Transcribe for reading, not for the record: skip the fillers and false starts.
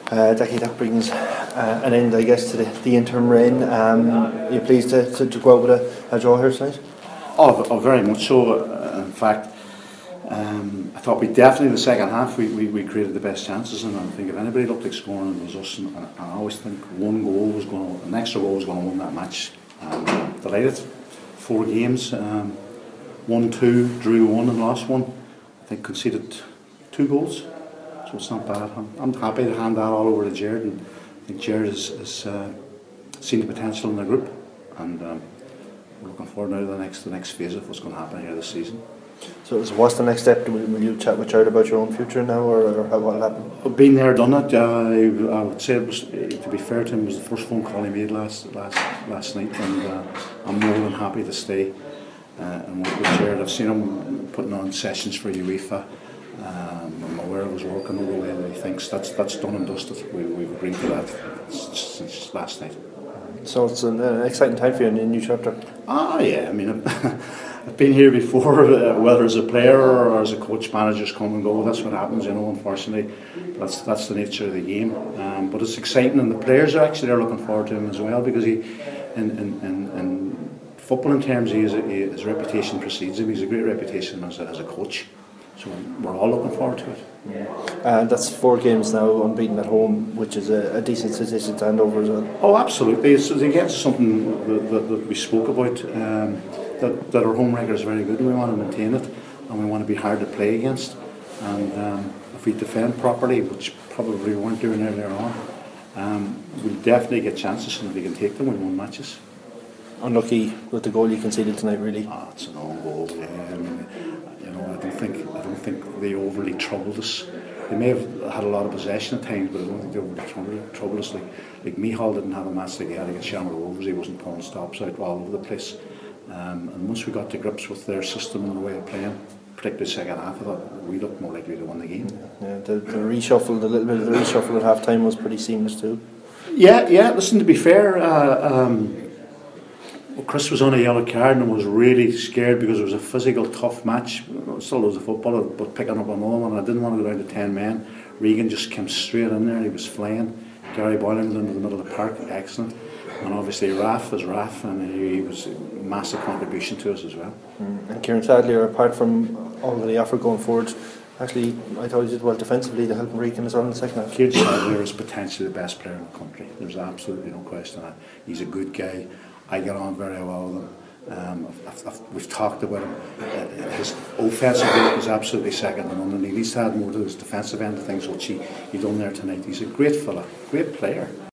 Decky, that brings an end, I guess, to the interim reign. Are you pleased to go out with a draw here tonight? Oh, very much so. In fact, I thought we definitely in the second half we created the best chances, and I think if anybody looked like scoring, it was us. And I always think an extra goal was going to win that match. Delighted. 4 games, won 2, drew 1, and lost 1. I think conceded 2 goals. So it's not bad. I'm happy to hand that all over to Jared, and I think Jared has seen the potential in the group, and we're looking forward now to the next phase of what's going to happen here this season. So what's the next step? Will you chat with Jared about your own future now, or how will it happen? I've been there, done it. I would say it was, to be fair to him, it was the first phone call he made last night, and I'm more than happy to stay and work with Jared. I've seen him putting on sessions for UEFA. I'm aware of his work and all the way that he thinks that's done and dusted. We've agreed to that since last night. So it's an exciting time for you in a new chapter. Yeah, I mean, I've been here before, whether as a player or as a coach. Managers come and go. That's what happens, unfortunately. That's the nature of the game. But it's exciting, and the players are looking forward to him as well, because he, in footballing terms, his reputation precedes him. He's a great reputation as a coach. So we're all looking forward to it. That's 4 games now unbeaten at home, which is a decent statistic to hand over as well. Oh, absolutely. It's again something that we spoke about, that our home record is very good, and we want to maintain it, and we want to be hard to play against. And if we defend properly, which probably we weren't doing earlier on, we'll definitely get chances, and if we can take them, we'll win matches. Unlucky with the goal you conceded tonight, really. It's an own goal. Yeah, I mean, I don't think they overly troubled us. They may have had a lot of possession at times, but I don't think they overly troubled us. Like Mihal didn't have a match like he had against Shamrock Rovers. He wasn't pulling stops out all over the place. And once we got to grips with their system and the way of playing, particularly the second half, I thought we looked more likely to win the game. Yeah, the reshuffle, the little bit of the reshuffle at half time was pretty seamless too. Yeah. Listen, to be fair, Chris was on a yellow card and was really scared because it was a physical, tough match. Still was a footballer, but picking up on all, and I didn't want to go down to 10 men. Regan just came straight in there, he was flying. Gary Boylan was into the middle of the park, excellent. And obviously Raf was Raf, and he was a massive contribution to us as well. And Kieran Sadlier, apart from all that he offered going forward, actually I thought he did well defensively to help Regan as well in the second half. Kieran Sadlier is potentially the best player in the country. There's absolutely no question of that. He's a good guy. I get on very well with him. We've talked about him. His offensive work is absolutely second to none, and he needs to add more to his defensive end of things, which he done there tonight. He's a great fella, great player.